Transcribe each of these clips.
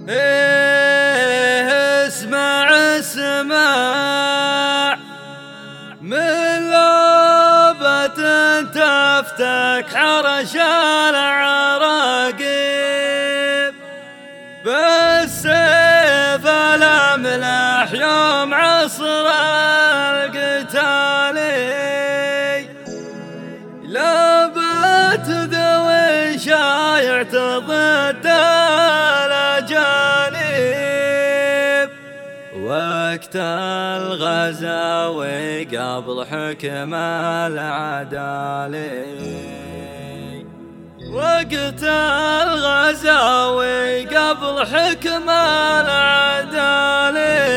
اسمع اسمع من لعبة تفتك حرش العراقيب بالسيف الأملح يوم عصر القتالي لابت ذوي شايع ضد الأجانب وقت الغزاوي قبل حكم العدالي وقت الغزاوي قبل حكم العدالي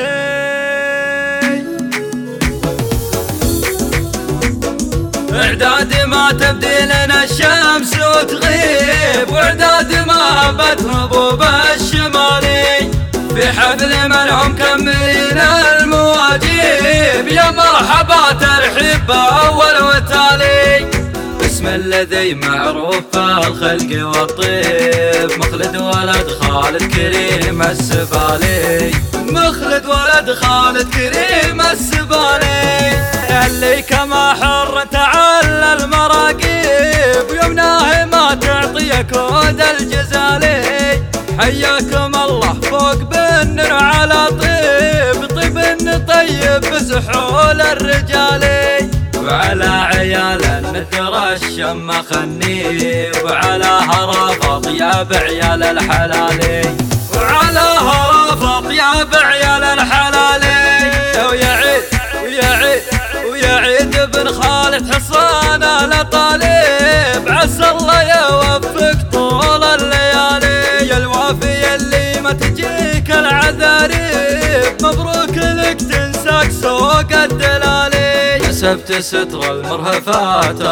اعداد ما تبدي لنا الشمس وتغيب واعداد ما بتهبوب الشمالي في حفل منهم كملين المواجيب يا مرحبا ترحيب اول وتالي اسم الذي معروف الخلق والطيب مخلد ولد خالد كريم السبالي مخلد ولد خالد كريم السبالي اللي كما حر تعالى المراقيب يمناه ما تعطي كود الجزالي حياكم الله فوق بالنر على طيب طيب طيب بسحول الرجالي وعلى عيال الندر الشم خني وعلى هرافط يا بعيال الحلالي وعلى هرافط يا بعيال الحلالي ويعيد ويعيد ويعيد بن خالد حصان الطالب عسى الله يوفق طول الليالي يا الوافي اللي ما تجيك العذاريب مبروك لك تنساك سوق الدلالي كسبت ستر المرهفات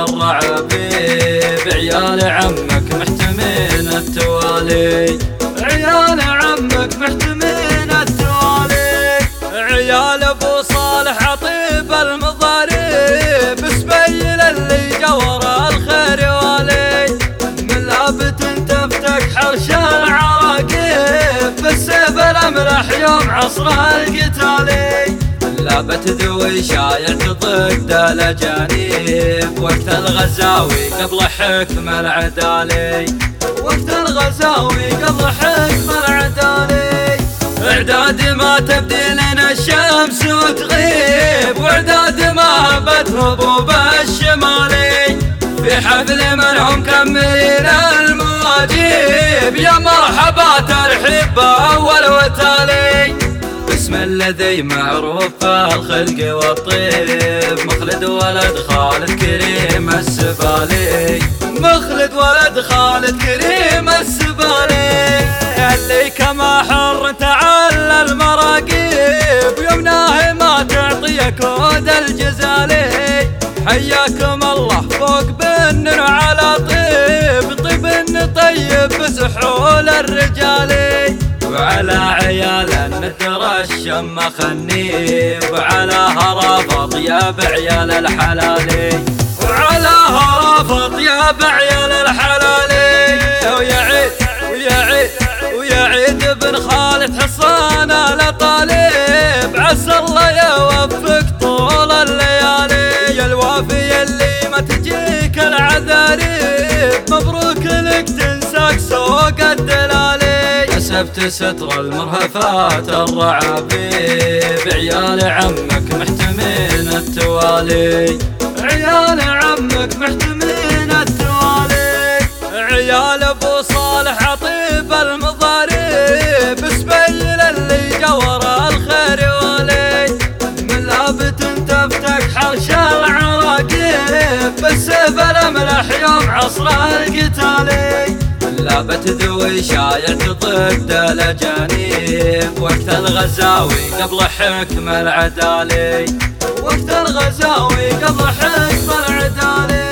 الرعابيب عيال عمك محتمين التوالي عيال عمك محتمين التوالي عيال ابو صالح عطيب المضاريب سبيل اللي جور الخير والي من لابت تفتك حرش العراقيب بالسيف الاملح يوم عصر القتالي لابت ذوي شايع ضد الاجانب وقت الغزاوي قبل حكم العدالي وقت الغزاوي قبل حكم العدالي اعداد ما تبدي لنا الشمس وتغيب واعداد ما بتهبوب الشمالي في حفل منهم كملين المواجيب يا مرحبا ترحيب اول وتالي اسم الذي معروف الخلق والطيب مخلد ولد خالد كريم السبالي مخلد ولد خالد كريم السبالي اللي كما حر تعالى المراقيب يمناه ما تعطي كود الجزالي حياكم الله فوق بالنر على طيب طيب طيب بسحول الرجالي وعلى عيال الندر الشم خني وعلى هرافط يا بعيال الحلالي وعلى هرافط يا بعيال الحلالي ويعيد ويعيد ويعيد بن خالد حصان الطالب عسى الله يوفق طول الليالي يا الوافي اللي ما تجيك العذاريب مبروك لك تنساك سوق الدلالي كسبت ستر المرهفات الرعابيب عيال عمك محتمين التوالي عيال عمك محتمين التوالي عيال ابو صالح عطيب المضاريب سبيل اللي جور الخير والي من لابت تفتك حرش العراقيب بالسيف الاملح يوم عصر القتالي لابت ذوي شايع ضد الاجانب وقت الغزاوي قبل حكم العدالي وقت الغزاوي قبل حكم العدالي